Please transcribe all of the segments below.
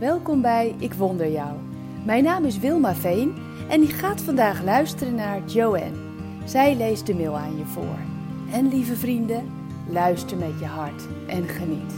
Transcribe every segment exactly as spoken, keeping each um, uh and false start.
welkom bij Ik Wonder Jou. Mijn naam is Wilma Veen en ik ga vandaag luisteren naar Joanne. Zij leest de mail aan je voor. En lieve vrienden, luister met je hart en geniet.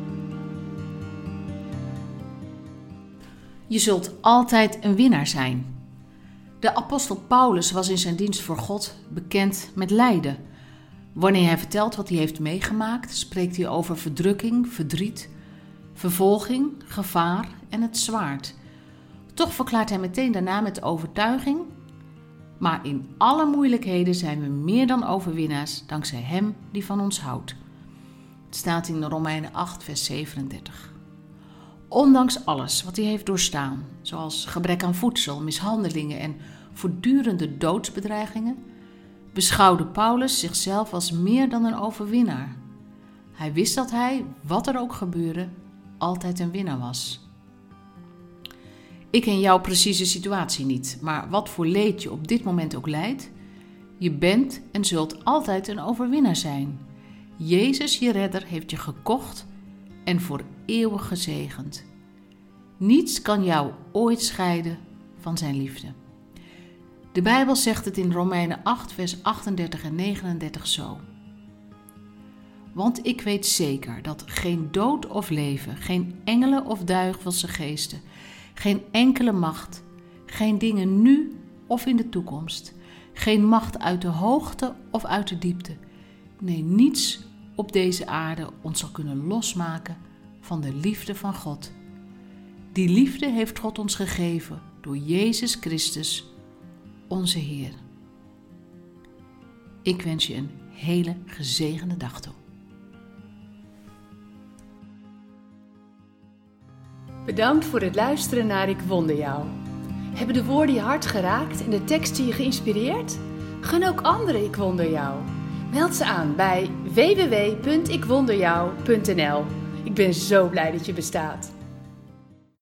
Je zult altijd een winnaar zijn. De apostel Paulus was in zijn dienst voor God bekend met lijden. Wanneer hij vertelt wat hij heeft meegemaakt, spreekt hij over verdrukking, verdriet, vervolging, gevaar en het zwaard. Toch verklaart hij meteen daarna met overtuiging: maar in alle moeilijkheden zijn we meer dan overwinnaars dankzij hem die van ons houdt. Het staat in Romeinen acht, vers zevenendertig. Ondanks alles wat hij heeft doorstaan, zoals gebrek aan voedsel, mishandelingen en voortdurende doodsbedreigingen, beschouwde Paulus zichzelf als meer dan een overwinnaar. Hij wist dat hij, wat er ook gebeurde, altijd een winnaar was. Ik ken jouw precieze situatie niet, maar wat voor leed je op dit moment ook lijdt, je bent en zult altijd een overwinnaar zijn. Jezus, je redder, heeft je gekocht en voor eeuwig gezegend. Niets kan jou ooit scheiden van zijn liefde. De Bijbel zegt het in Romeinen acht, vers achtendertig en negenendertig zo. Want ik weet zeker dat geen dood of leven, geen engelen of duivelse geesten, geen enkele macht, geen dingen nu of in de toekomst, geen macht uit de hoogte of uit de diepte, nee, niets op deze aarde ons zal kunnen losmaken van de liefde van God. Die liefde heeft God ons gegeven door Jezus Christus, onze Heer. Ik wens je een hele gezegende dag toe. Bedankt voor het luisteren naar Ik Wonder Jou. Hebben de woorden je hart geraakt en de teksten je geïnspireerd? Gun ook anderen Ik Wonder Jou. Meld ze aan bij w w w punt ik wonder jou punt n l. Ik ben zo blij dat je bestaat.